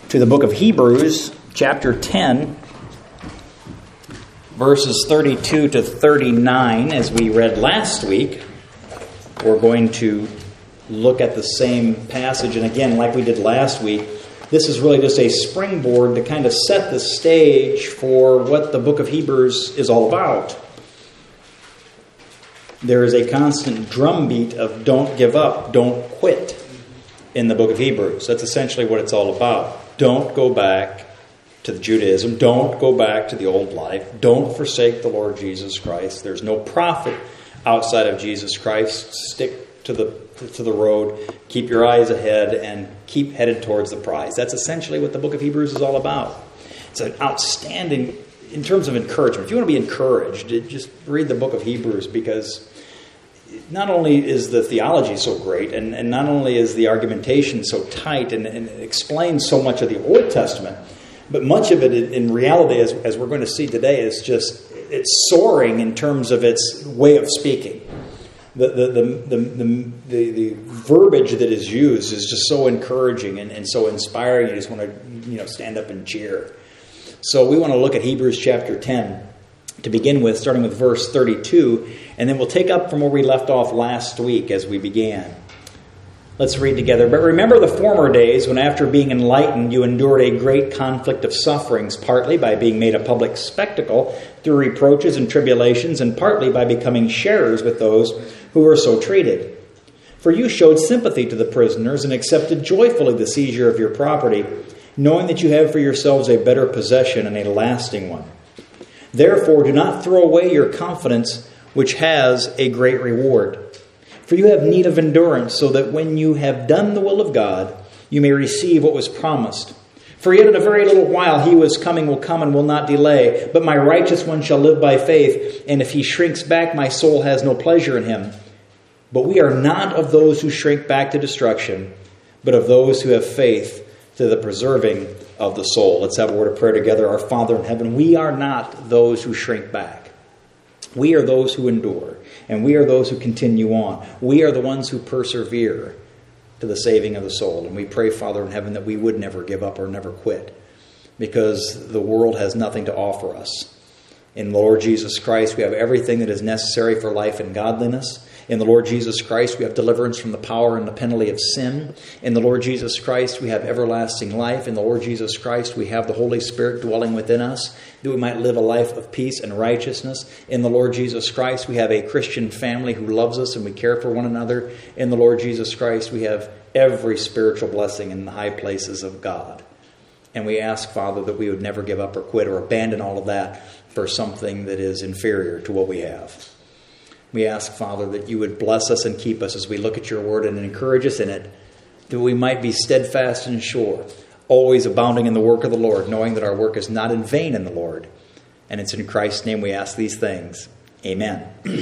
to the book of Hebrews, chapter 10, verses 32 to 39, as we read last week. We're going to look at the same passage, and again, like we did last week, this is really just a springboard to kind of set the stage for what the book of Hebrews is all about. There is a constant drumbeat of don't give up, don't quit in the book of Hebrews. That's essentially what it's all about. Don't go back to the Judaism. Don't go back to the old life. Don't forsake the Lord Jesus Christ. There's no prophet outside of Jesus Christ. Stick to the road. Keep your eyes ahead and keep headed towards the prize. That's essentially what the book of Hebrews is all about. It's an outstanding, in terms of encouragement. If you want to be encouraged, just read the book of Hebrews, because not only is the theology so great, and not only is the argumentation so tight and it explains so much of the Old Testament, but much of it in reality, as we're going to see today, is just, it's soaring in terms of its way of speaking. The verbiage that is used is just so encouraging and so inspiring. You just want to stand up and cheer. So we want to look at Hebrews chapter 10 to begin with, starting with verse 32, and then we'll take up from where we left off last week as we began. Let's read together. But remember the former days when, after being enlightened, you endured a great conflict of sufferings, partly by being made a public spectacle through reproaches and tribulations, and partly by becoming sharers with those who were so treated. For you showed sympathy to the prisoners and accepted joyfully the seizure of your property, knowing that you have for yourselves a better possession and a lasting one. Therefore, do not throw away your confidence, which has a great reward. For you have need of endurance, so that when you have done the will of God, you may receive what was promised. For yet in a very little while he who is coming will come and will not delay. But my righteous one shall live by faith, and if he shrinks back, my soul has no pleasure in him. But we are not of those who shrink back to destruction, but of those who have faith to the preserving of the soul. Let's have a word of prayer together. Our Father in heaven, we are not those who shrink back. We are those who endure, and we are those who continue on. We are the ones who persevere to the saving of the soul. And we pray, Father in heaven, that we would never give up or never quit, because the world has nothing to offer us. In the Lord Jesus Christ, we have everything that is necessary for life and godliness. In the Lord Jesus Christ, we have deliverance from the power and the penalty of sin. In the Lord Jesus Christ, we have everlasting life. In the Lord Jesus Christ, we have the Holy Spirit dwelling within us, that we might live a life of peace and righteousness. In the Lord Jesus Christ, we have a Christian family who loves us and we care for one another. In the Lord Jesus Christ, we have every spiritual blessing in the high places of God. And we ask, Father, that we would never give up or quit or abandon all of that for something that is inferior to what we have. We ask, Father, that you would bless us and keep us as we look at your word and encourage us in it, that we might be steadfast and sure, always abounding in the work of the Lord, knowing that our work is not in vain in the Lord. And it's in Christ's name we ask these things. Amen.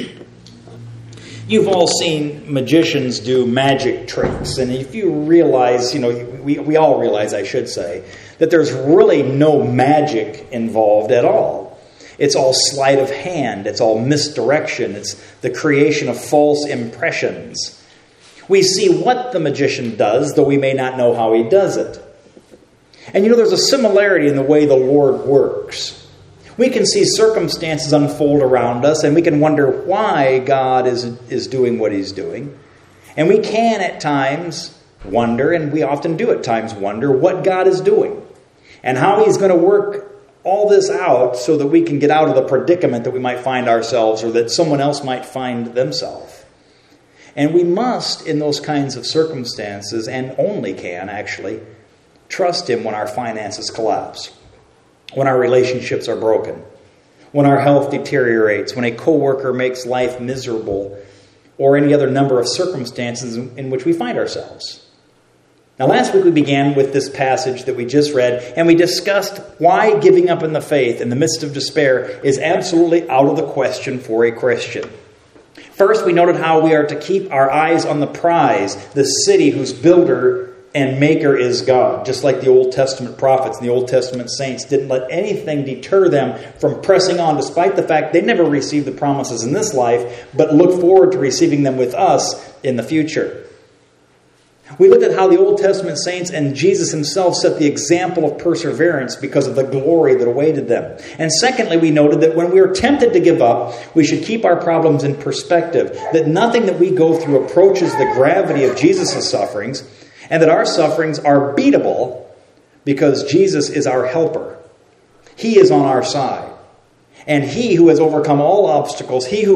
You've all seen magicians do magic tricks. And if you realize, we all realize, I should say, that there's really no magic involved at all. It's all sleight of hand. It's all misdirection. It's the creation of false impressions. We see what the magician does, though we may not know how he does it. And there's a similarity in the way the Lord works. We can see circumstances unfold around us, and we can wonder why God is doing what he's doing. And we can at times wonder, and we often do at times wonder, what God is doing and how he's going to work all this out so that we can get out of the predicament that we might find ourselves or that someone else might find themselves. And we must, in those kinds of circumstances, and only can actually, trust him when our finances collapse, when our relationships are broken, when our health deteriorates, when a coworker makes life miserable, or any other number of circumstances in which we find ourselves. Now, last week we began with this passage that we just read, and we discussed why giving up in the faith in the midst of despair is absolutely out of the question for a Christian. First, we noted how we are to keep our eyes on the prize, the city whose builder and maker is God. Just like the Old Testament prophets and the Old Testament saints didn't let anything deter them from pressing on, despite the fact they never received the promises in this life, but look forward to receiving them with us in the future. We looked at how the Old Testament saints and Jesus himself set the example of perseverance because of the glory that awaited them. And secondly, we noted that when we are tempted to give up, we should keep our problems in perspective, that nothing that we go through approaches the gravity of Jesus' sufferings, and that our sufferings are beatable because Jesus is our helper. He is on our side. And he who has overcome all obstacles, he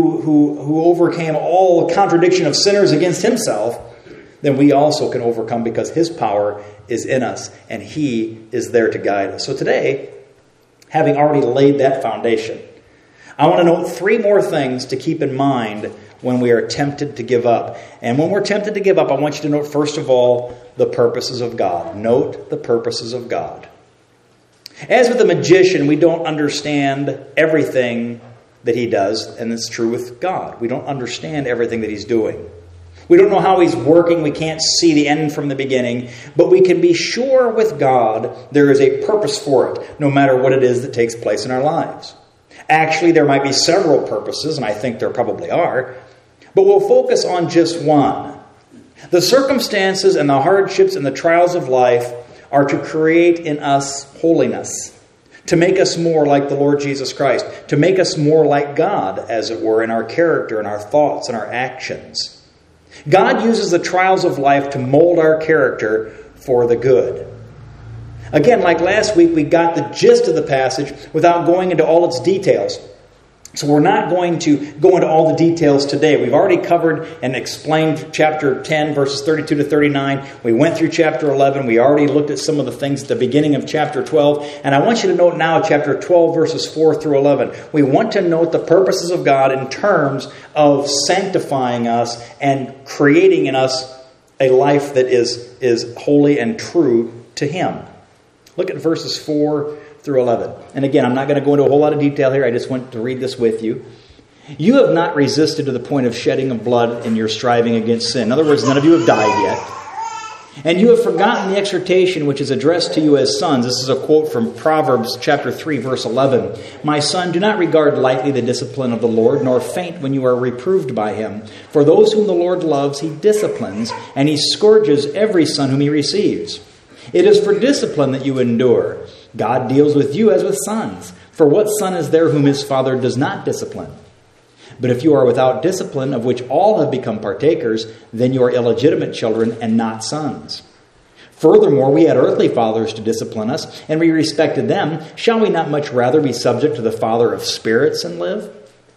who overcame all contradiction of sinners against himself, then we also can overcome because his power is in us and he is there to guide us. So today, having already laid that foundation, I want to note 3 more things to keep in mind when we are tempted to give up. And when we're tempted to give up, I want you to note, first of all, the purposes of God. Note the purposes of God. As with the magician, we don't understand everything that he does, and it's true with God. We don't understand everything that he's doing. We don't know how he's working. We can't see the end from the beginning. But we can be sure with God there is a purpose for it, no matter what it is that takes place in our lives. Actually, there might be several purposes, and I think there probably are. But we'll focus on just one. The circumstances and the hardships and the trials of life are to create in us holiness, to make us more like the Lord Jesus Christ, to make us more like God, as it were, in our character, in our thoughts, and our actions. God uses the trials of life to mold our character for the good. Again, like last week, we got the gist of the passage without going into all its details. So we're not going to go into all the details today. We've already covered and explained chapter 10, verses 32 to 39. We went through chapter 11. We already looked at some of the things at the beginning of chapter 12. And I want you to note now chapter 12, verses 4 through 11. We want to note the purposes of God in terms of sanctifying us and creating in us a life that is holy and true to Him. Look at verses 4 through 11. And again, I'm not going to go into a whole lot of detail here. I just want to read this with you. You have not resisted to the point of shedding of blood in your striving against sin. In other words, none of you have died yet. And you have forgotten the exhortation which is addressed to you as sons. This is a quote from Proverbs chapter 3, verse 11. My son, do not regard lightly the discipline of the Lord, nor faint when you are reproved by him. For those whom the Lord loves, he disciplines, and he scourges every son whom he receives. It is for discipline that you endure. God deals with you as with sons. For what son is there whom his father does not discipline? But if you are without discipline, of which all have become partakers, then you are illegitimate children and not sons. Furthermore, we had earthly fathers to discipline us, and we respected them. Shall we not much rather be subject to the Father of spirits and live?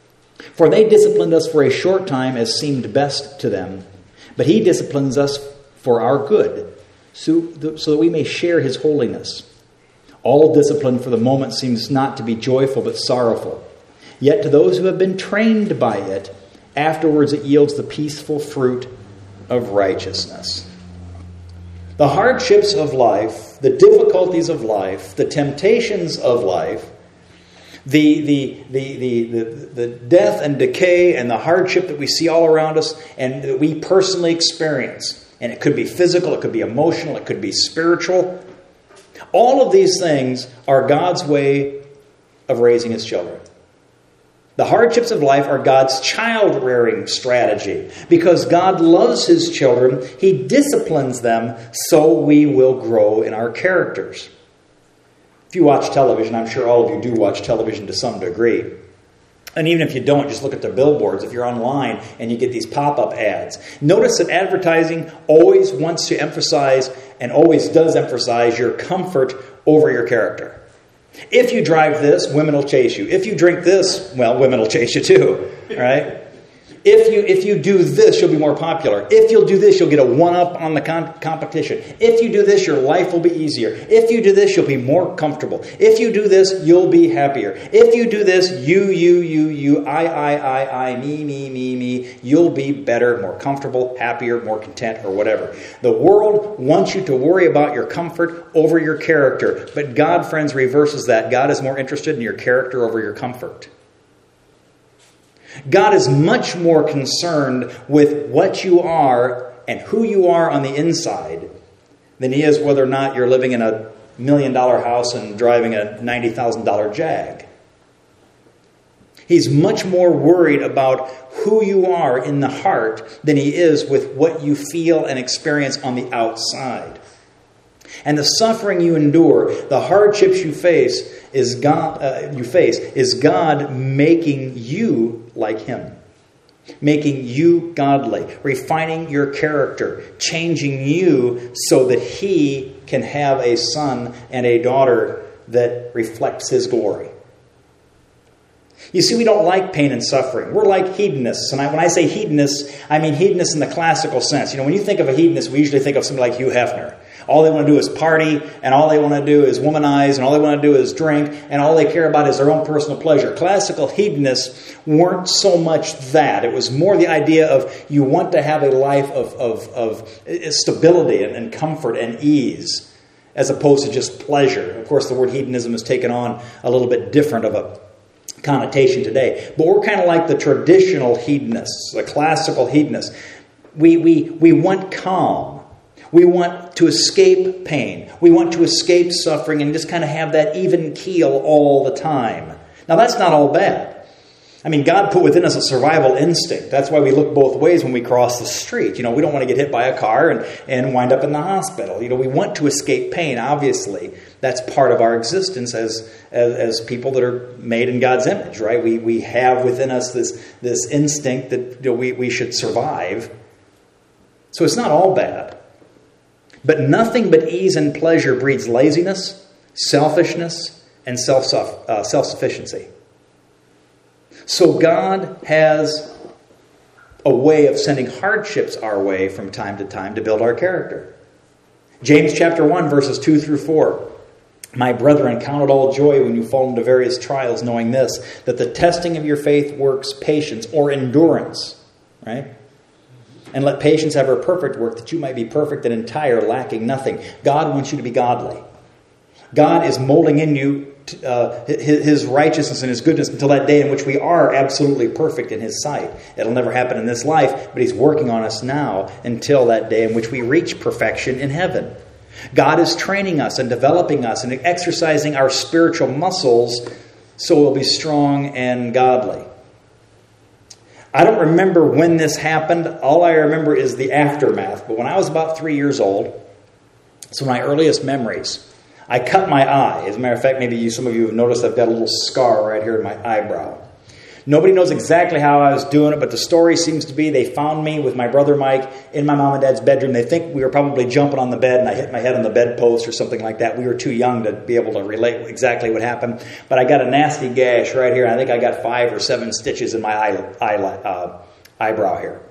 For they disciplined us for a short time as seemed best to them. But he disciplines us for our good, so that we may share his holiness. All discipline for the moment seems not to be joyful but sorrowful. Yet to those who have been trained by it, afterwards it yields the peaceful fruit of righteousness. The hardships of life, the difficulties of life, the temptations of life, the death and decay and the hardship that we see all around us and that we personally experience. And it could be physical, it could be emotional, it could be spiritual. All of these things are God's way of raising his children. The hardships of life are God's child-rearing strategy. Because God loves his children, he disciplines them so we will grow in our characters. If you watch television, I'm sure all of you do watch television to some degree. And even if you don't, just look at the billboards. If you're online and you get these pop-up ads, notice that advertising always wants to emphasize and always does emphasize your comfort over your character. If you drive this, women will chase you. If you drink this, well, women will chase you too, right? If you do this, you'll be more popular. If you'll do this, you'll get a one-up on the competition. If you do this, your life will be easier. If you do this, you'll be more comfortable. If you do this, you'll be happier. If you do this, you, I, me, you'll be better, more comfortable, happier, more content, or whatever. The world wants you to worry about your comfort over your character. But God, friends, reverses that. God is more interested in your character over your comfort. God is much more concerned with what you are and who you are on the inside than he is whether or not you're living in a $1 million house and driving a $90,000 Jag. He's much more worried about who you are in the heart than he is with what you feel and experience on the outside. And the suffering you endure, the hardships you face, is God making you like him. Making you godly, refining your character, changing you so that he can have a son and a daughter that reflects his glory. You see, we don't like pain and suffering. We're like hedonists. And when I say hedonists, I mean hedonists in the classical sense. When you think of a hedonist, we usually think of somebody like Hugh Hefner. All they want to do is party, and all they want to do is womanize, and all they want to do is drink, and all they care about is their own personal pleasure. Classical hedonists weren't so much that. It was more the idea of you want to have a life of stability and comfort and ease, as opposed to just pleasure. Of course, the word hedonism has taken on a little bit different of a connotation today. But we're kind of like the traditional hedonists, the classical hedonists. We want calm. We want to escape pain. We want to escape suffering and just kind of have that even keel all the time. Now, that's not all bad. I mean, God put within us a survival instinct. That's why we look both ways when we cross the street. We don't want to get hit by a car and wind up in the hospital. We want to escape pain, obviously. That's part of our existence as people that are made in God's image, right? We have within us this instinct that we should survive. So it's not all bad. But nothing but ease and pleasure breeds laziness, selfishness, and self-sufficiency. So God has a way of sending hardships our way from time to time to build our character. James chapter 1, verses 2 through 4. My brethren, count it all joy when you fall into various trials, knowing this, that the testing of your faith works patience or endurance, right? And let patience have her perfect work, that you might be perfect and entire, lacking nothing. God wants you to be godly. God is molding in you his righteousness and his goodness until that day in which we are absolutely perfect in his sight. It'll never happen in this life, but he's working on us now until that day in which we reach perfection in heaven. God is training us and developing us and exercising our spiritual muscles so we'll be strong and godly. I don't remember when this happened. All I remember is the aftermath. But when I was about 3 years old, it's one of my earliest memories. I cut my eye. As a matter of fact, maybe some of you have noticed I've got a little scar right here in my eyebrow. Nobody knows exactly how I was doing it, but the story seems to be they found me with my brother Mike in my mom and dad's bedroom. They think we were probably jumping on the bed and I hit my head on the bedpost or something like that. We were too young to be able to relate exactly what happened. But I got a nasty gash right here. I think I got 5 or 7 stitches in my eyebrow here.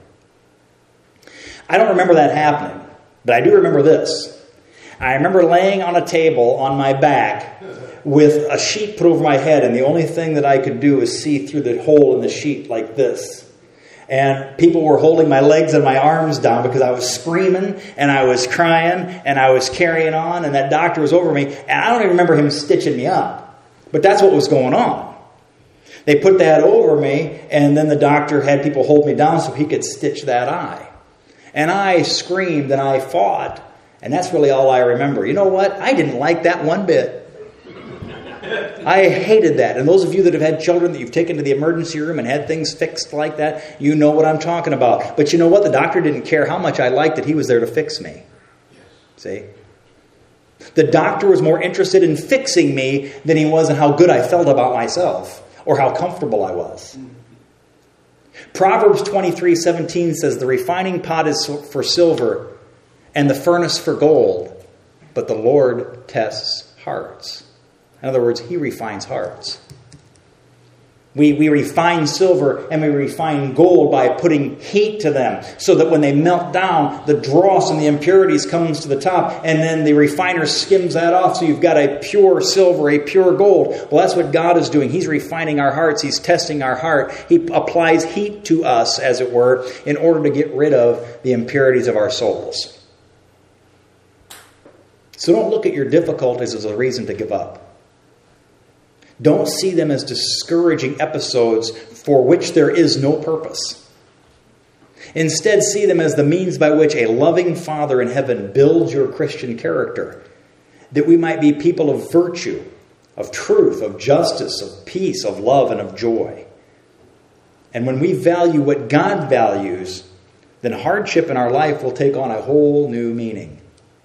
I don't remember that happening, but I do remember this. I remember laying on a table on my back with a sheet put over my head, and the only thing that I could do was see through the hole in the sheet like this. And people were holding my legs and my arms down because I was screaming and I was crying and I was carrying on, and that doctor was over me. And I don't even remember him stitching me up, but that's what was going on. They put that over me, and then the doctor had people hold me down so he could stitch that eye. And I screamed and I fought, and that's really all I remember. You know what? I didn't like that one bit. I hated that. And those of you that have had children that you've taken to the emergency room and had things fixed like that, you know what I'm talking about. But you know what? The doctor didn't care how much I liked it. He was there to fix me. See? The doctor was more interested in fixing me than he was in how good I felt about myself or how comfortable I was. Proverbs 23:17 says, the refining pot is for silver and the furnace for gold, but the Lord tests hearts. In other words, he refines hearts. We refine silver and we refine gold by putting heat to them so that when they melt down, the dross and the impurities comes to the top, and then the refiner skims that off so you've got a pure silver, a pure gold. Well, that's what God is doing. He's refining our hearts. He's testing our heart. He applies heat to us, as it were, in order to get rid of the impurities of our souls. So don't look at your difficulties as a reason to give up. Don't see them as discouraging episodes for which there is no purpose. Instead, see them as the means by which a loving Father in heaven builds your Christian character, that we might be people of virtue, of truth, of justice, of peace, of love, and of joy. And when we value what God values, then hardship in our life will take on a whole new meaning.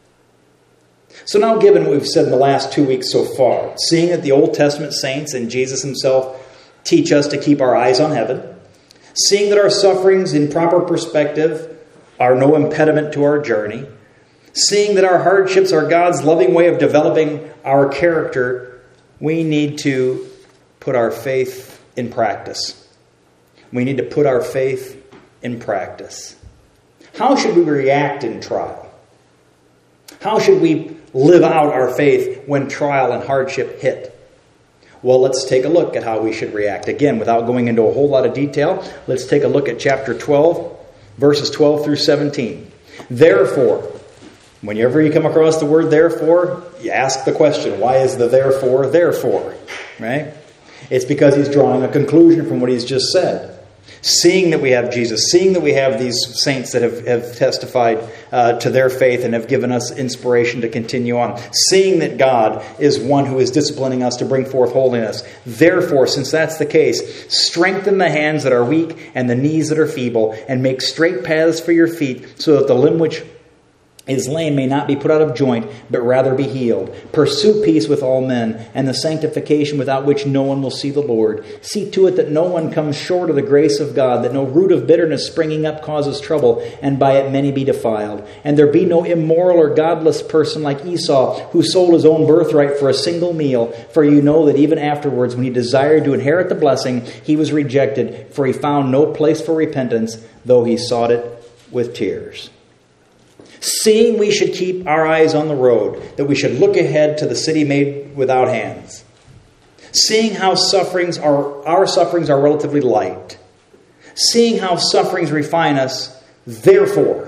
So now, given what we've said in the last 2 weeks so far, seeing that the Old Testament saints and Jesus himself teach us to keep our eyes on heaven, seeing that our sufferings in proper perspective are no impediment to our journey, seeing that our hardships are God's loving way of developing our character, we need to put our faith in practice. We need to put our faith in practice. How should we react in trial? How should we live out our faith when trial and hardship hit? Well, let's take a look at how we should react. Again, without going into a whole lot of detail, let's take a look at chapter 12, verses 12 through 17. Therefore, whenever you come across the word therefore, you ask the question, why is the therefore? Right? It's because he's drawing a conclusion from what he's just said. Seeing that we have Jesus, seeing that we have these saints that have testified to their faith and have given us inspiration to continue on. Seeing that God is one who is disciplining us to bring forth holiness. Therefore, since that's the case, strengthen the hands that are weak and the knees that are feeble, and make straight paths for your feet, so that the limb which is lame may not be put out of joint, but rather be healed. Pursue peace with all men, and the sanctification without which no one will see the Lord. See to it that no one comes short of the grace of God, that no root of bitterness springing up causes trouble, and by it many be defiled. And there be no immoral or godless person like Esau, who sold his own birthright for a single meal. For you know that even afterwards, when he desired to inherit the blessing, he was rejected, for he found no place for repentance, though he sought it with tears. Seeing we should keep our eyes on the road, that we should look ahead to the city made without hands. Seeing how our sufferings are relatively light. Seeing how sufferings refine us, therefore.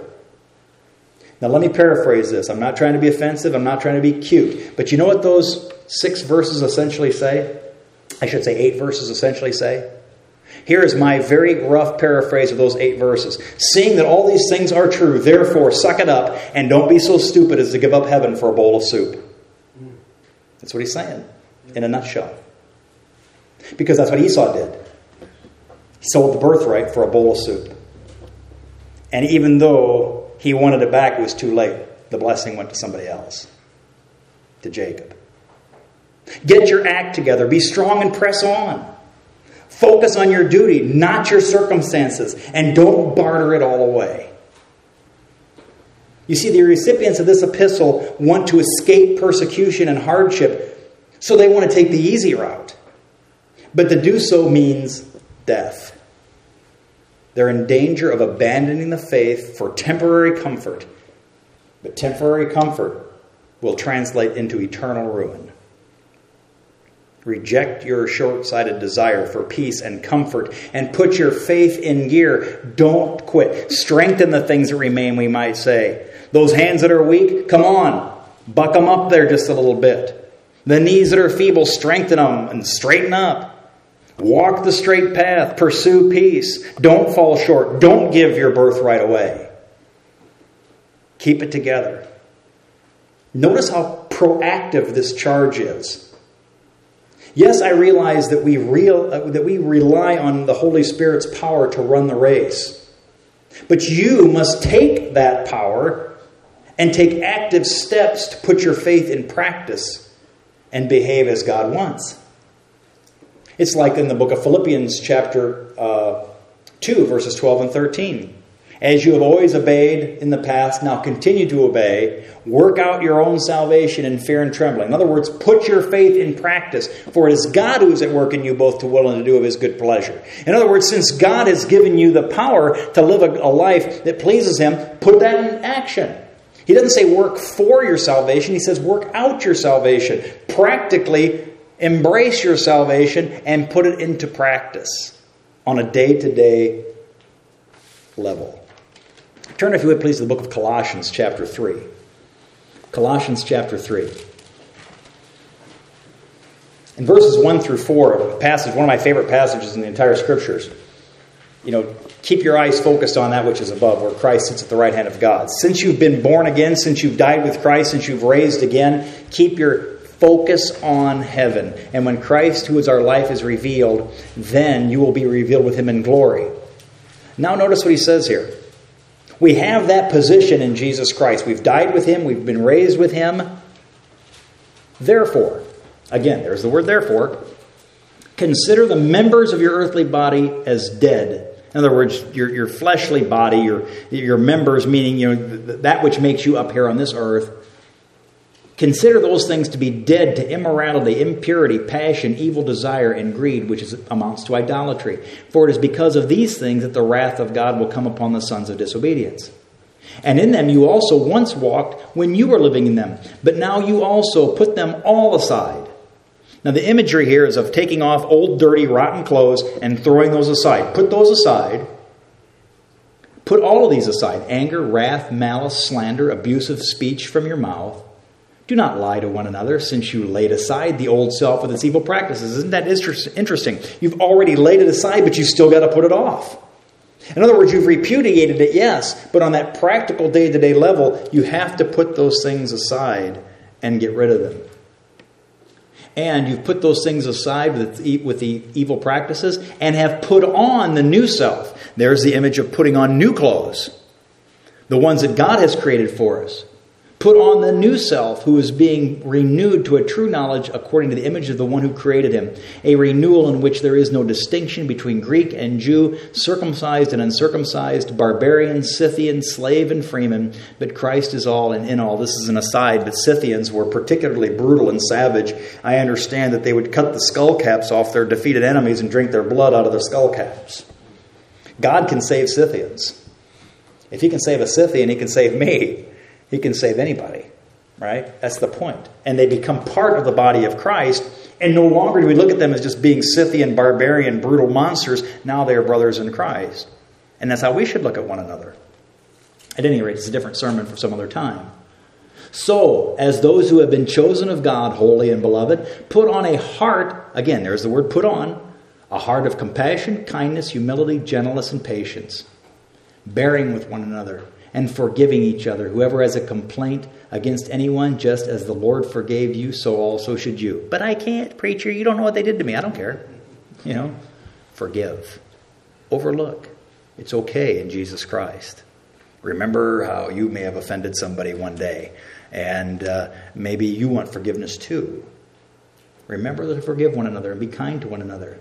Now let me paraphrase this. I'm not trying to be offensive. I'm not trying to be cute. But you know what those 6 verses essentially say? I should say 8 verses essentially say. Here is my very rough paraphrase of those 8 verses. Seeing that all these things are true, therefore suck it up and don't be so stupid as to give up heaven for a bowl of soup. That's what he's saying in a nutshell. Because that's what Esau did. He sold the birthright for a bowl of soup. And even though he wanted it back, it was too late. The blessing went to somebody else. To Jacob. Get your act together. Be strong and press on. Focus on your duty, not your circumstances, and don't barter it all away. You see, the recipients of this epistle want to escape persecution and hardship, so they want to take the easy route. But to do so means death. They're in danger of abandoning the faith for temporary comfort, but temporary comfort will translate into eternal ruin. Reject your short-sighted desire for peace and comfort and put your faith in gear. Don't quit. Strengthen the things that remain, we might say. Those hands that are weak, come on. Buck them up there just a little bit. The knees that are feeble, strengthen them and straighten up. Walk the straight path. Pursue peace. Don't fall short. Don't give your birthright away. Keep it together. Notice how proactive this charge is. Yes, I realize that we rely on the Holy Spirit's power to run the race. But you must take that power and take active steps to put your faith in practice and behave as God wants. It's like in the book of Philippians chapter 2, verses 12 and 13. As you have always obeyed in the past, now continue to obey. Work out your own salvation in fear and trembling. In other words, put your faith in practice. For it is God who is at work in you both to will and to do of his good pleasure. In other words, since God has given you the power to live a life that pleases him, put that in action. He doesn't say work for your salvation. He says work out your salvation. Practically embrace your salvation and put it into practice on a day-to-day level. Turn, if you would please, to the book of Colossians chapter 3. Colossians chapter 3. In verses 1 through 4, a passage, one of my favorite passages in the entire Scriptures. Keep your eyes focused on that which is above, where Christ sits at the right hand of God. Since you've been born again, since you've died with Christ, since you've raised again, keep your Focus on heaven. And when Christ, who is our life, is revealed, then you will be revealed with him in glory. Now notice what he says here. We have that position in Jesus Christ. We've died with him. We've been raised with him. Therefore, again, there's the word therefore, consider the members of your earthly body as dead. In other words, your fleshly body, your members, meaning that which makes you up here on this earth. Consider those things to be dead to immorality, impurity, passion, evil desire, and greed, which amounts to idolatry. For it is because of these things that the wrath of God will come upon the sons of disobedience. And in them you also once walked when you were living in them, but now you also put them all aside. Now the imagery here is of taking off old, dirty, rotten clothes and throwing those aside. Put those aside. Put all of these aside. Anger, wrath, malice, slander, abusive speech from your mouth. Do not lie to one another, since you laid aside the old self with its evil practices. Isn't that interesting? You've already laid it aside, but you still got to put it off. In other words, you've repudiated it, yes, but on that practical day-to-day level, you have to put those things aside and get rid of them. And you've put those things aside with the evil practices and have put on the new self. There's the image of putting on new clothes, the ones that God has created for us. Put on the new self, who is being renewed to a true knowledge according to the image of the one who created him. A renewal in which there is no distinction between Greek and Jew, circumcised and uncircumcised, barbarian, Scythian, slave and freeman, but Christ is all and in all. This is an aside, but Scythians were particularly brutal and savage. I understand that they would cut the skull caps off their defeated enemies and drink their blood out of their skull caps. God can save Scythians. If he can save a Scythian, he can save me. He can save anybody, right? That's the point. And they become part of the body of Christ, and no longer do we look at them as just being Scythian, barbarian, brutal monsters. Now they are brothers in Christ. And that's how we should look at one another. At any rate, it's a different sermon for some other time. So, as those who have been chosen of God, holy and beloved, put on a heart, again, there's the word put on, a heart of compassion, kindness, humility, gentleness, and patience, bearing with one another, and forgiving each other. Whoever has a complaint against anyone, just as the Lord forgave you, so also should you. But I can't, preacher. You don't know what they did to me. I don't care. Forgive. Overlook. It's okay in Jesus Christ. Remember how you may have offended somebody one day, and maybe you want forgiveness too. Remember to forgive one another and be kind to one another.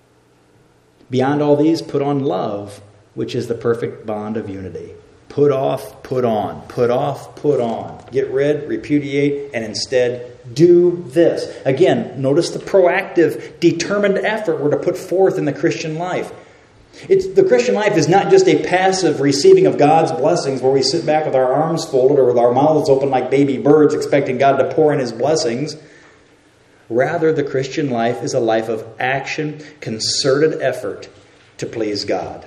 Beyond all these, put on love, which is the perfect bond of unity. Put off, put on. Put off, put on. Get rid, repudiate, and instead do this. Again, notice the proactive, determined effort we're to put forth in the Christian life. The Christian life is not just a passive receiving of God's blessings where we sit back with our arms folded or with our mouths open like baby birds expecting God to pour in his blessings. Rather, the Christian life is a life of action, concerted effort to please God.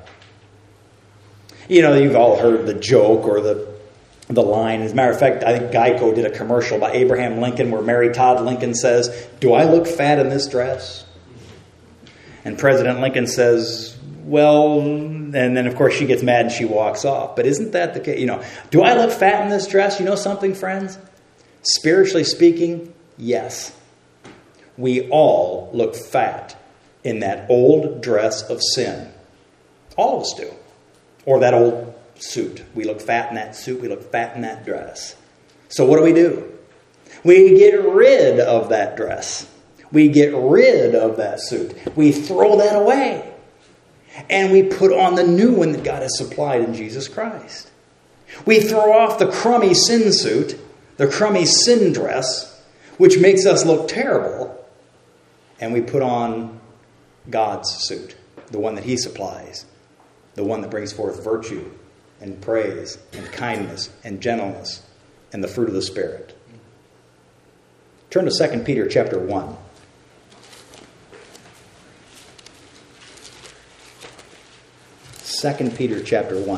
You've all heard the joke or the line. As a matter of fact, I think Geico did a commercial by Abraham Lincoln where Mary Todd Lincoln says, "Do I look fat in this dress?" And President Lincoln says, "Well," and then of course she gets mad and she walks off. But isn't that the case? Do I look fat in this dress? You know something, friends? Spiritually speaking, yes. We all look fat in that old dress of sin. All of us do. Or that old suit. We look fat in that suit. We look fat in that dress. So what do? We get rid of that dress. We get rid of that suit. We throw that away. And we put on the new one that God has supplied in Jesus Christ. We throw off the crummy sin suit, the crummy sin dress, which makes us look terrible. And we put on God's suit, the one that he supplies. The one that brings forth virtue and praise and kindness and gentleness and the fruit of the Spirit. Turn to 2 Peter chapter 1. 2 Peter chapter 1.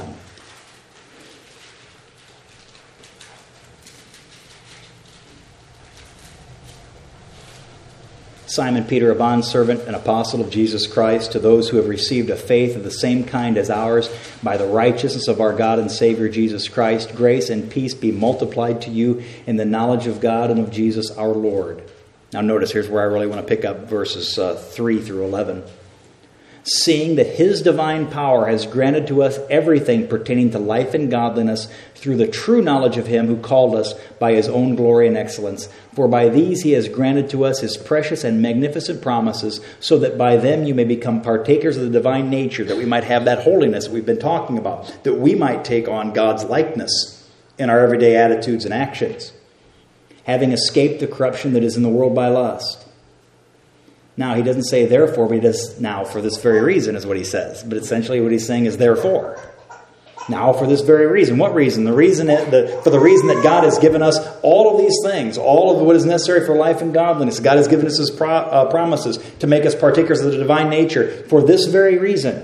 Simon Peter, a bondservant and apostle of Jesus Christ, to those who have received a faith of the same kind as ours, by the righteousness of our God and Savior Jesus Christ, grace and peace be multiplied to you in the knowledge of God and of Jesus our Lord. Now notice, here's where I really want to pick up verses 3 through 11. Seeing that his divine power has granted to us everything pertaining to life and godliness through the true knowledge of him who called us by his own glory and excellence. For by these he has granted to us his precious and magnificent promises, so that by them you may become partakers of the divine nature, that we might have that holiness that we've been talking about, that we might take on God's likeness in our everyday attitudes and actions, having escaped the corruption that is in the world by lust. Now, he doesn't say therefore, but he does now for this very reason is what he says. But essentially what he's saying is therefore. Now for this very reason. What reason? For the reason that God has given us all of these things, all of what is necessary for life and godliness. God has given us his promises to make us partakers of the divine nature. For this very reason,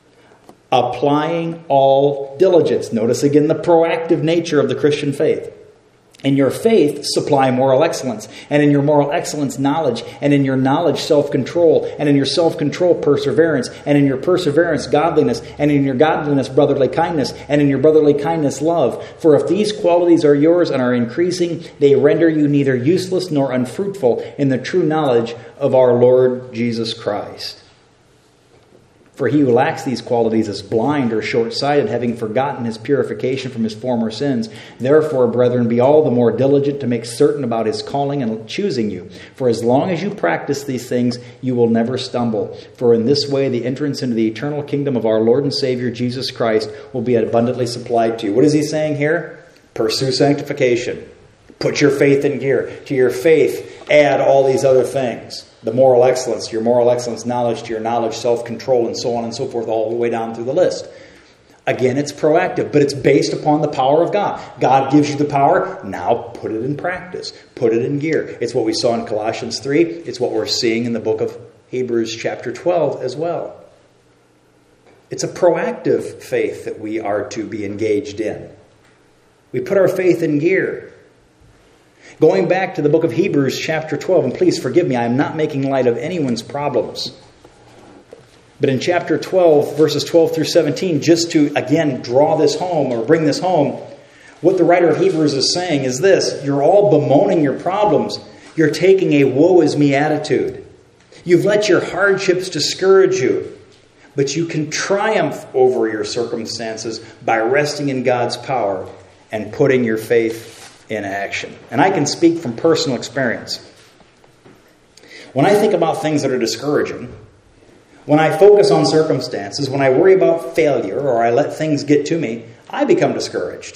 applying all diligence. Notice again the proactive nature of the Christian faith. In your faith, supply moral excellence, and in your moral excellence, knowledge, and in your knowledge, self-control, and in your self-control, perseverance, and in your perseverance, godliness, and in your godliness, brotherly kindness, and in your brotherly kindness, love. For if these qualities are yours and are increasing, they render you neither useless nor unfruitful in the true knowledge of our Lord Jesus Christ. For he who lacks these qualities is blind or short-sighted, having forgotten his purification from his former sins. Therefore, brethren, be all the more diligent to make certain about his calling and choosing you. For as long as you practice these things, you will never stumble. For in this way, the entrance into the eternal kingdom of our Lord and Savior, Jesus Christ, will be abundantly supplied to you. What is he saying here? Pursue sanctification. Put your faith in gear. To your faith, add all these other things. The moral excellence, to your moral excellence, knowledge, to your knowledge, self-control, and so on and so forth, all the way down through the list. Again, it's proactive, but it's based upon the power of God. God gives you the power, now put it in practice. Put it in gear. It's what we saw in Colossians 3. It's what we're seeing in the book of Hebrews chapter 12 as well. It's a proactive faith that we are to be engaged in. We put our faith in gear. Going back to the book of Hebrews chapter 12, and please forgive me, I am not making light of anyone's problems. But in chapter 12, verses 12 through 17, just to, again, draw this home or bring this home, what the writer of Hebrews is saying is this: you're all bemoaning your problems. You're taking a woe is me attitude. You've let your hardships discourage you. But you can triumph over your circumstances by resting in God's power and putting your faith in action. And I can speak from personal experience. When I think about things that are discouraging, when I focus on circumstances, when I worry about failure or I let things get to me, I become discouraged.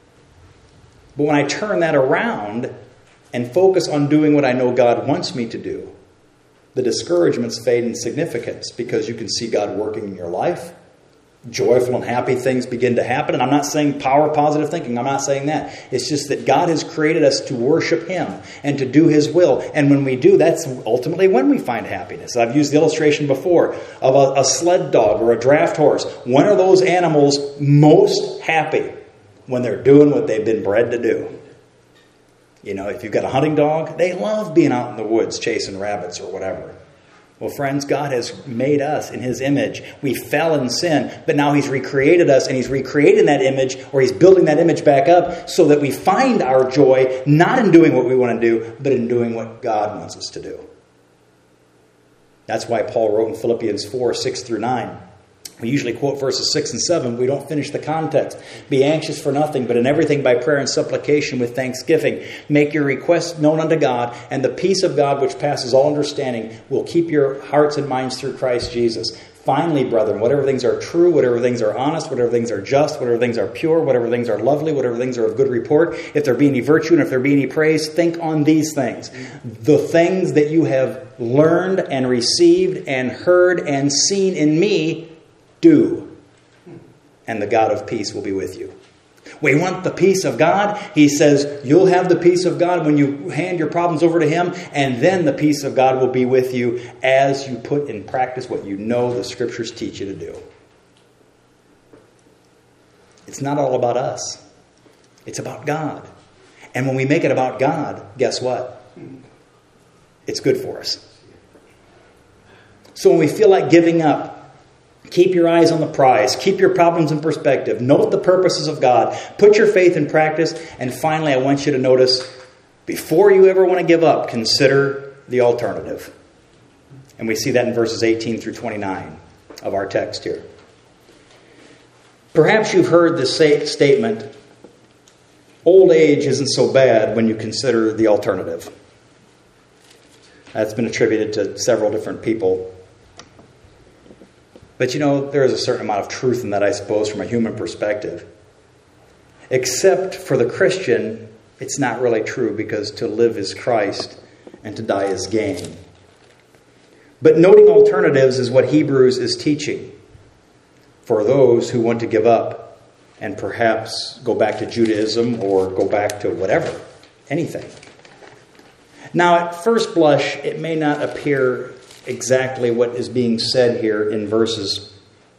But when I turn that around and focus on doing what I know God wants me to do, the discouragements fade in significance because you can see God working in your life. Joyful and happy things begin to happen. And I'm not saying power positive thinking. I'm not saying that. It's just that God has created us to worship Him and to do His will. And when we do, that's ultimately when we find happiness. I've used the illustration before of a sled dog or a draft horse. When are those animals most happy? When they're doing what they've been bred to do. You know, if you've got a hunting dog, they love being out in the woods chasing rabbits or whatever. Well, friends, God has made us in His image. We fell in sin, but now He's recreated us, and He's recreating that image, or He's building that image back up so that we find our joy not in doing what we want to do, but in doing what God wants us to do. That's why Paul wrote in Philippians 4, 6 through 9. We usually quote verses 6 and 7. We don't finish the context. Be anxious for nothing, but in everything by prayer and supplication with thanksgiving. Make your requests known unto God, and the peace of God which passes all understanding will keep your hearts and minds through Christ Jesus. Finally, brethren, whatever things are true, whatever things are honest, whatever things are just, whatever things are pure, whatever things are lovely, whatever things are of good report, if there be any virtue and if there be any praise, think on these things. The things that you have learned and received and heard and seen in me, do, and the God of peace will be with you. We want the peace of God. He says you'll have the peace of God when you hand your problems over to Him, and then the peace of God will be with you as you put in practice what you know the Scriptures teach you to do. It's not all about us. It's about God. And when we make it about God, guess what? It's good for us. So when we feel like giving up, keep your eyes on the prize. Keep your problems in perspective. Note the purposes of God. Put your faith in practice. And finally, I want you to notice, before you ever want to give up, consider the alternative. And we see that in verses 18 through 29 of our text here. Perhaps you've heard this statement, old age isn't so bad when you consider the alternative. That's been attributed to several different people. But there is a certain amount of truth in that, I suppose, from a human perspective. Except for the Christian, it's not really true, because to live is Christ and to die is gain. But noting alternatives is what Hebrews is teaching for those who want to give up and perhaps go back to Judaism or go back to whatever, anything. Now, at first blush, it may not appear exactly what is being said here in verses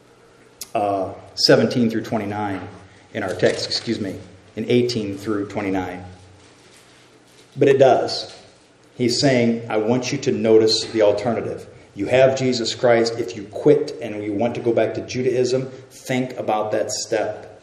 17 through 29 in our text, in 18 through 29. But it does. He's saying, I want you to notice the alternative. You have Jesus Christ. If you quit and you want to go back to Judaism, think about that step.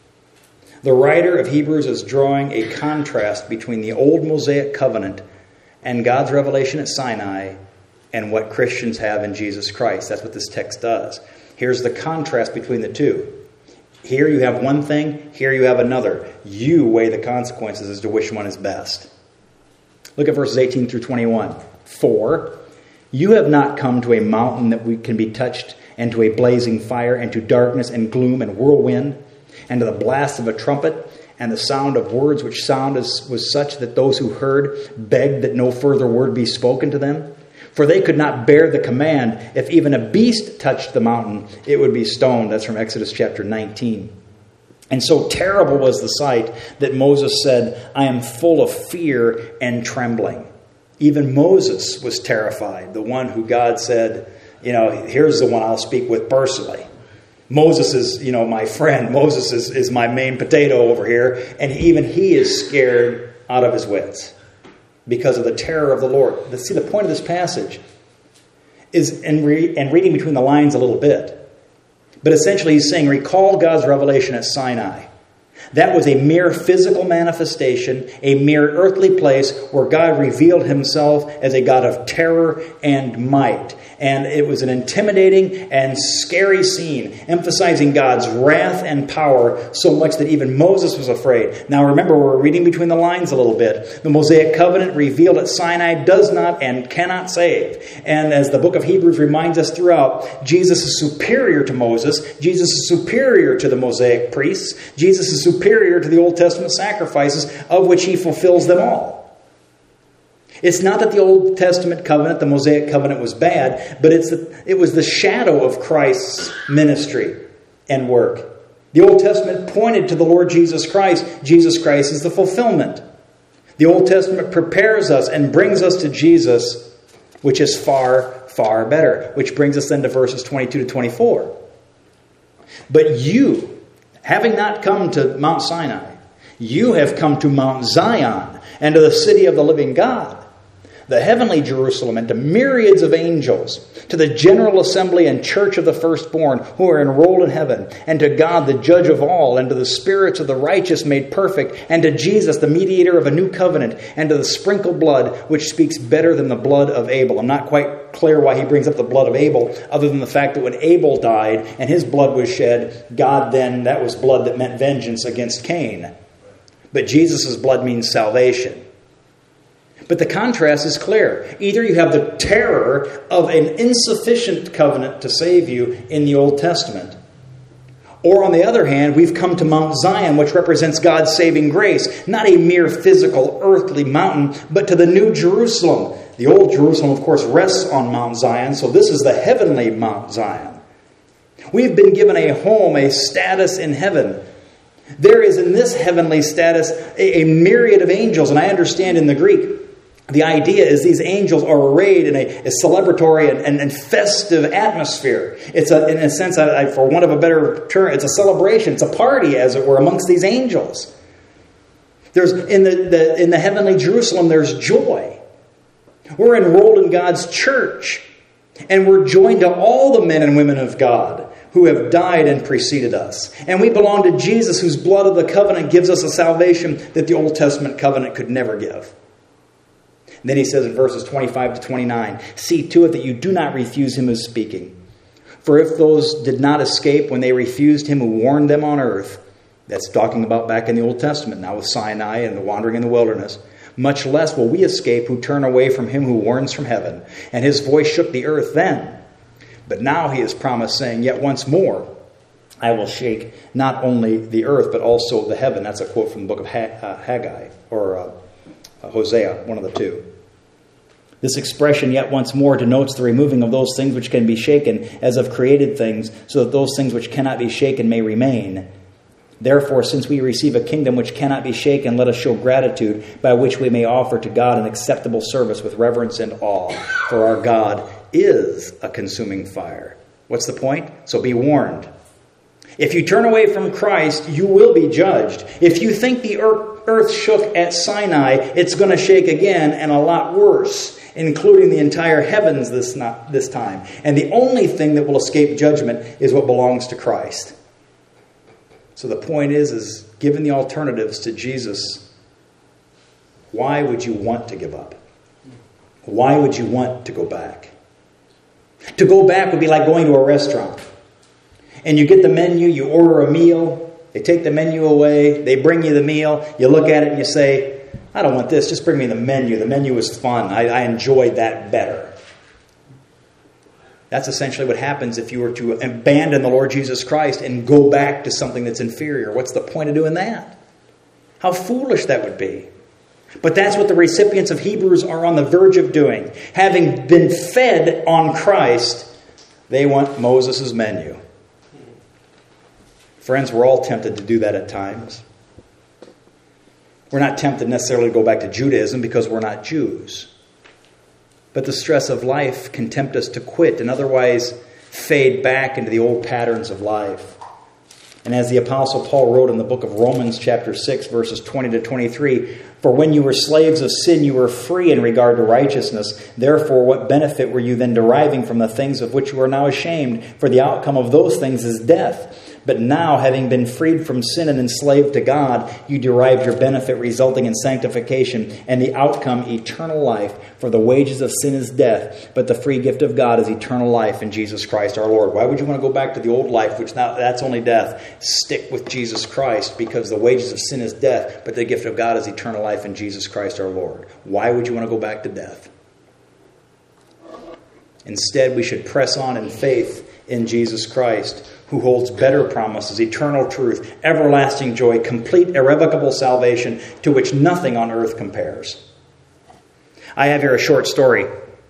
The writer of Hebrews is drawing a contrast between the old Mosaic covenant and God's revelation at Sinai and what Christians have in Jesus Christ. That's what this text does. Here's the contrast between the two. Here you have one thing, here you have another. You weigh the consequences as to which one is best. Look at verses 18 through 21. For you have not come to a mountain that we can be touched, and to a blazing fire, and to darkness and gloom and whirlwind, and to the blast of a trumpet, and the sound of words which was such that those who heard begged that no further word be spoken to them. For they could not bear the command, if even a beast touched the mountain, it would be stoned. That's from Exodus chapter 19. And so terrible was the sight that Moses said, I am full of fear and trembling. Even Moses was terrified, the one who God said, here's the one I'll speak with personally. Moses is, my friend. Moses is my main potato over here. And even he is scared out of his wits because of the terror of the Lord. See, the point of this passage is, and reading between the lines a little bit, but essentially he's saying, recall God's revelation at Sinai. That was a mere physical manifestation, a mere earthly place where God revealed himself as a God of terror and might. And it was an intimidating and scary scene, emphasizing God's wrath and power so much that even Moses was afraid. Now remember, we're reading between the lines a little bit. The Mosaic covenant revealed at Sinai does not and cannot save. And as the book of Hebrews reminds us throughout, Jesus is superior to Moses. Jesus is superior to the Mosaic priests. Jesus is superior to the Old Testament sacrifices, of which he fulfills them all. It's not that the Old Testament covenant, the Mosaic covenant, was bad, but it was the shadow of Christ's ministry and work. The Old Testament pointed to the Lord Jesus Christ. Jesus Christ is the fulfillment. The Old Testament prepares us and brings us to Jesus, which is far, far better. Which brings us then to verses 22 to 24. But you, having not come to Mount Sinai, you have come to Mount Zion and to the city of the living God, the heavenly Jerusalem, and to myriads of angels, to the general assembly and church of the firstborn who are enrolled in heaven, and to God, the judge of all, and to the spirits of the righteous made perfect, and to Jesus, the mediator of a new covenant, and to the sprinkled blood, which speaks better than the blood of Abel. I'm not quite clear why he brings up the blood of Abel, other than the fact that when Abel died and his blood was shed, God then, that was blood that meant vengeance against Cain. But Jesus' blood means salvation. But the contrast is clear. Either you have the terror of an insufficient covenant to save you in the Old Testament, or on the other hand, we've come to Mount Zion, which represents God's saving grace, not a mere physical earthly mountain, but to the new Jerusalem. The old Jerusalem, of course, rests on Mount Zion, so this is the heavenly Mount Zion. We've been given a home, a status in heaven. There is in this heavenly status a myriad of angels, and I understand in the Greek, the idea is these angels are arrayed in a celebratory and festive atmosphere. It's in a sense, for want of a better term, it's a celebration. It's a party, as it were, amongst these angels. There's in the heavenly Jerusalem, there's joy. We're enrolled in God's church. And we're joined to all the men and women of God who have died and preceded us. And we belong to Jesus, whose blood of the covenant gives us a salvation that the Old Testament covenant could never give. And then he says in verses 25 to 29, see to it that you do not refuse him who is speaking. For if those did not escape when they refused him who warned them on earth, that's talking about back in the Old Testament, now with Sinai and the wandering in the wilderness, much less will we escape who turn away from him who warns from heaven. And his voice shook the earth then. But now he has promised, saying, yet once more I will shake not only the earth, but also the heaven. That's a quote from the book of Haggai, or Hosea, one of the two. This expression, yet once more, denotes the removing of those things which can be shaken, as of created things, so that those things which cannot be shaken may remain. Therefore, since we receive a kingdom which cannot be shaken, let us show gratitude, by which we may offer to God an acceptable service with reverence and awe. For our God is a consuming fire. What's the point? So be warned. If you turn away from Christ, you will be judged. If you think the earth shook at Sinai, it's going to shake again, and a lot worse, including the entire heavens this time. And the only thing that will escape judgment is what belongs to Christ. So the point is given the alternatives to Jesus, why would you want to give up? Why would you want to go back? To go back would be like going to a restaurant. And you get the menu, you order a meal, they take the menu away, they bring you the meal, you look at it and you say, I don't want this, just bring me the menu. The menu was fun. I enjoyed that better. That's essentially what happens if you were to abandon the Lord Jesus Christ and go back to something that's inferior. What's the point of doing that? How foolish that would be. But that's what the recipients of Hebrews are on the verge of doing. Having been fed on Christ, they want Moses' menu. Friends, we're all tempted to do that at times. We're not tempted necessarily to go back to Judaism because we're not Jews. But the stress of life can tempt us to quit and otherwise fade back into the old patterns of life. And as the Apostle Paul wrote in the book of Romans chapter 6, verses 20 to 23, for when you were slaves of sin, you were free in regard to righteousness. Therefore, what benefit were you then deriving from the things of which you are now ashamed? For the outcome of those things is death. But now, having been freed from sin and enslaved to God, you derived your benefit, resulting in sanctification, and the outcome, eternal life. For the wages of sin is death, but the free gift of God is eternal life in Jesus Christ our Lord. Why would you want to go back to the old life, which now that's only death? Stick with Jesus Christ, because the wages of sin is death, but the gift of God is eternal life in Jesus Christ our Lord. Why would you want to go back to death? Instead, we should press on in faith in Jesus Christ, who holds better promises, eternal truth, everlasting joy, complete irrevocable salvation, to which nothing on earth compares. I have here a short story.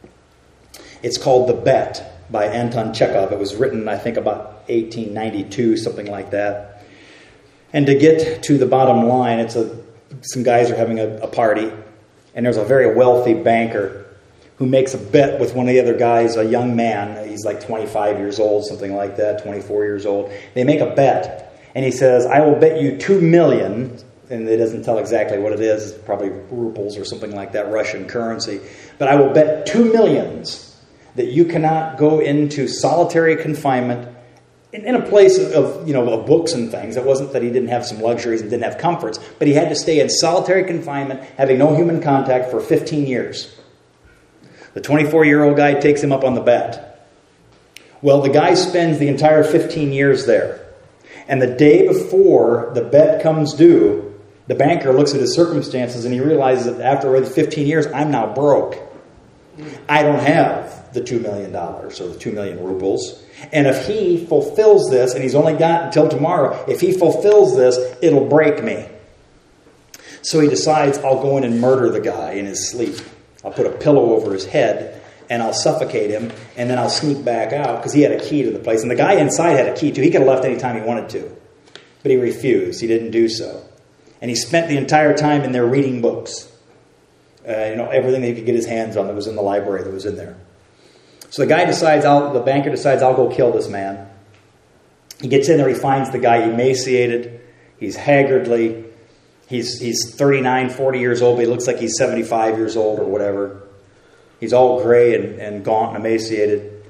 It's called The Bet by Anton Chekhov. It was written, I think, about 1892, something like that. And to get to the bottom line, some guys are having a party, and there's a very wealthy banker who makes a bet with one of the other guys, a young man. He's like 25 years old, something like that, 24 years old. They make a bet, and he says, I will bet you 2 million, and it doesn't tell exactly what it is, it's probably rubles or something like that, Russian currency, but I will bet 2 millions that you cannot go into solitary confinement in a place of books and things. It wasn't that he didn't have some luxuries and didn't have comforts, but he had to stay in solitary confinement, having no human contact for 15 years. The 24-year-old guy takes him up on the bet. Well, the guy spends the entire 15 years there. And the day before the bet comes due, the banker looks at his circumstances and he realizes that after already 15 years, I'm now broke. I don't have the $2 million or the 2 million rubles. And if he fulfills this, and he's only got until tomorrow, if he fulfills this, it'll break me. So he decides, I'll go in and murder the guy in his sleep. I'll put a pillow over his head, and I'll suffocate him, and then I'll sneak back out, because he had a key to the place. And the guy inside had a key, too. He could have left any time he wanted to. But he refused. He didn't do so. And he spent the entire time in there reading books. Everything that he could get his hands on that was in the library that was in there. So the banker decides, I'll go kill this man. He gets in there, he finds the guy emaciated. He's haggardly. He's 39, 40 years old, but he looks like he's 75 years old or whatever. He's all gray and gaunt and emaciated.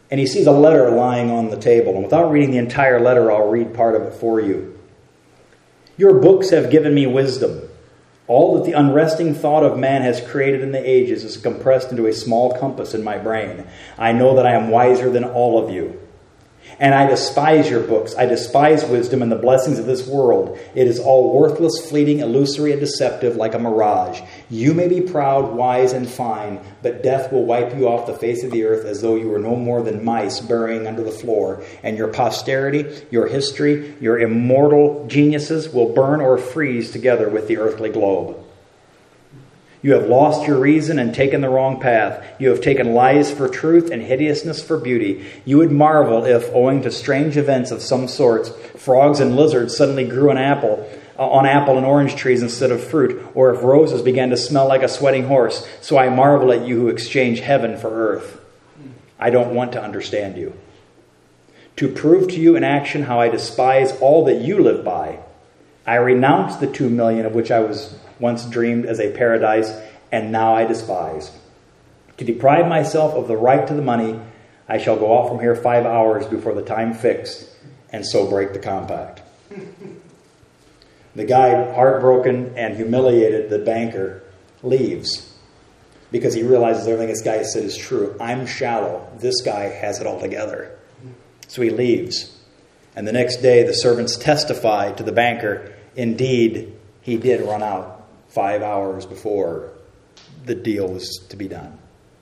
And he sees a letter lying on the table. And without reading the entire letter, I'll read part of it for you. Your books have given me wisdom. All that the unresting thought of man has created in the ages is compressed into a small compass in my brain. I know that I am wiser than all of you. And I despise your books. I despise wisdom and the blessings of this world. It is all worthless, fleeting, illusory, and deceptive, like a mirage. You may be proud, wise, and fine, but death will wipe you off the face of the earth as though you were no more than mice burying under the floor. And your posterity, your history, your immortal geniuses will burn or freeze together with the earthly globe. You have lost your reason and taken the wrong path. You have taken lies for truth and hideousness for beauty. You would marvel if, owing to strange events of some sorts, frogs and lizards suddenly grew on apple and orange trees instead of fruit, or if roses began to smell like a sweating horse. So I marvel at you who exchange heaven for earth. I don't want to understand you. To prove to you in action how I despise all that you live by, I renounce the 2 million of which I was once dreamed as a paradise, and now I despise. To deprive myself of the right to the money, I shall go off from here 5 hours before the time fixed, and so break the compact. The guy, heartbroken and humiliated, the banker, leaves because he realizes everything this guy has said is true. I'm shallow. This guy has it all together. So he leaves. And the next day, the servants testify to the banker, indeed, he did run out 5 hours before the deal was to be done.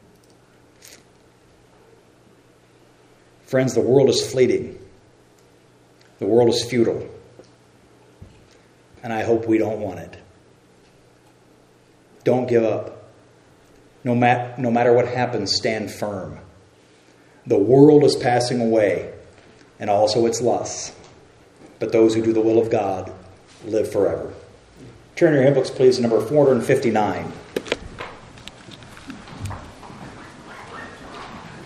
Friends, the world is fleeting. The world is futile. And I hope we don't want it. Don't give up. No matter what happens, stand firm. The world is passing away, and also its lusts. But those who do the will of God live forever. Turn your hymn books, please, to number 459.